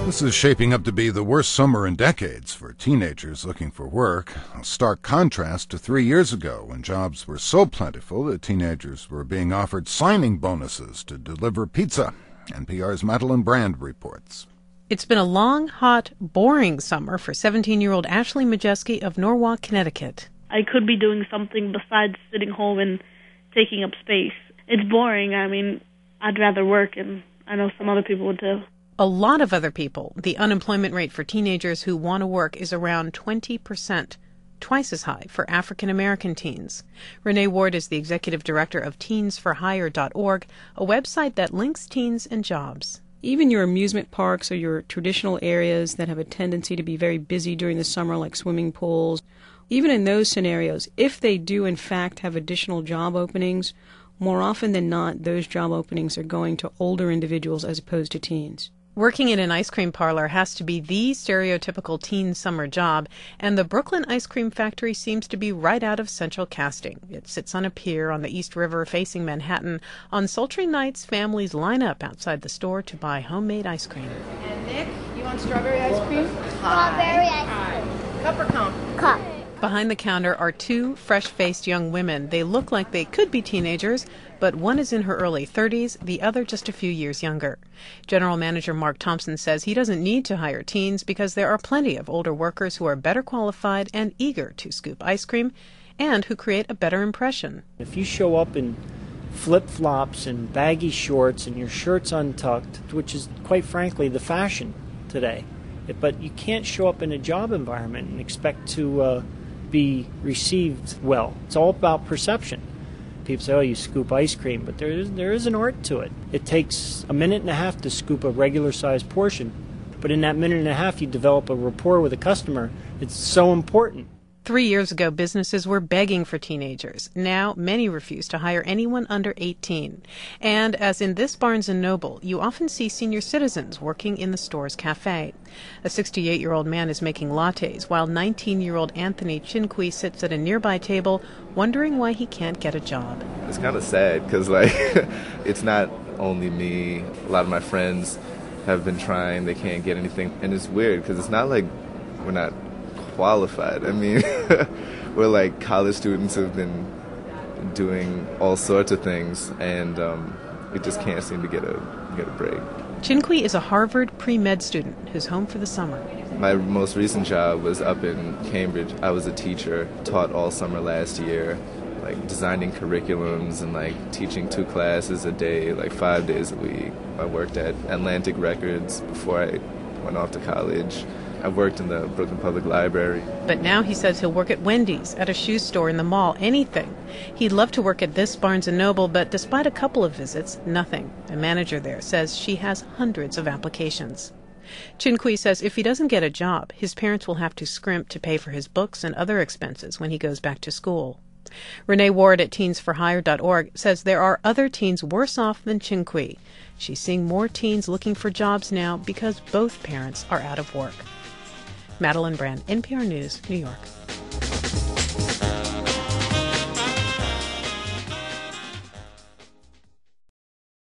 This is shaping up to be the worst summer in decades for teenagers looking for work, a stark contrast to 3 years ago when jobs were so plentiful that teenagers were being offered signing bonuses to deliver pizza. NPR's Madeline Brand reports. It's been a long, hot, boring summer for 17-year-old Ashley Majeski of Norwalk, Connecticut. I could be doing something besides sitting home and taking up space. It's boring. I mean, I'd rather work, and I know some other people would too. A lot of other people. The unemployment rate for teenagers who want to work is around 20%, twice as high for African American teens. Renee Ward is the executive director of teensforhire.org, a website that links teens and jobs. Even your amusement parks or your traditional areas that have a tendency to be very busy during the summer, like swimming pools, even in those scenarios, if they do in fact have additional job openings, more often than not, those job openings are going to older individuals as opposed to teens. Working in an ice cream parlor has to be the stereotypical teen summer job, and the Brooklyn Ice Cream Factory seems to be right out of central casting. It sits on a pier on the East River facing Manhattan. On sultry nights, families line up outside the store to buy homemade ice cream. And Nick, you want strawberry ice cream? Strawberry ice cream. Cup or cone? Cup. Behind the counter are two fresh-faced young women. They look like they could be teenagers, but one is in her early 30s, the other just a few years younger. General Manager Mark Thompson says he doesn't need to hire teens because there are plenty of older workers who are better qualified and eager to scoop ice cream and who create a better impression. If you show up in flip-flops and baggy shorts and your shirt's untucked, which is quite frankly the fashion today, but you can't show up in a job environment and expect to be received well. It's all about perception. People say, oh, you scoop ice cream, but there is an art to it. It takes a minute and a half to scoop a regular-sized portion, but in that minute and a half you develop a rapport with a customer. It's so important. 3 years ago, businesses were begging for teenagers. Now, many refuse to hire anyone under 18. And as in this Barnes & Noble, you often see senior citizens working in the store's cafe. A 68-year-old man is making lattes, while 19-year-old Anthony Chinkwi sits at a nearby table, wondering why he can't get a job. It's kind of sad because, it's not only me. A lot of my friends have been trying. They can't get anything. And it's weird because it's not like we're not qualified. I mean, we're like college students who've been doing all sorts of things, and we just can't seem to get a break. Chinkwi is a Harvard pre-med student who's home for the summer. My most recent job was up in Cambridge. I was a teacher, taught all summer last year, designing curriculums and teaching 2 classes a day, 5 days a week. I worked at Atlantic Records before I went off to college. I worked in the Brooklyn Public Library. But now he says he'll work at Wendy's, at a shoe store, in the mall, anything. He'd love to work at this Barnes & Noble, but despite a couple of visits, nothing. A manager there says she has hundreds of applications. Chinkwi says if he doesn't get a job, his parents will have to scrimp to pay for his books and other expenses when he goes back to school. Renee Ward at teensforhire.org says there are other teens worse off than Chinkwi. She's seeing more teens looking for jobs now because both parents are out of work. Madeline Brand, NPR News, New York.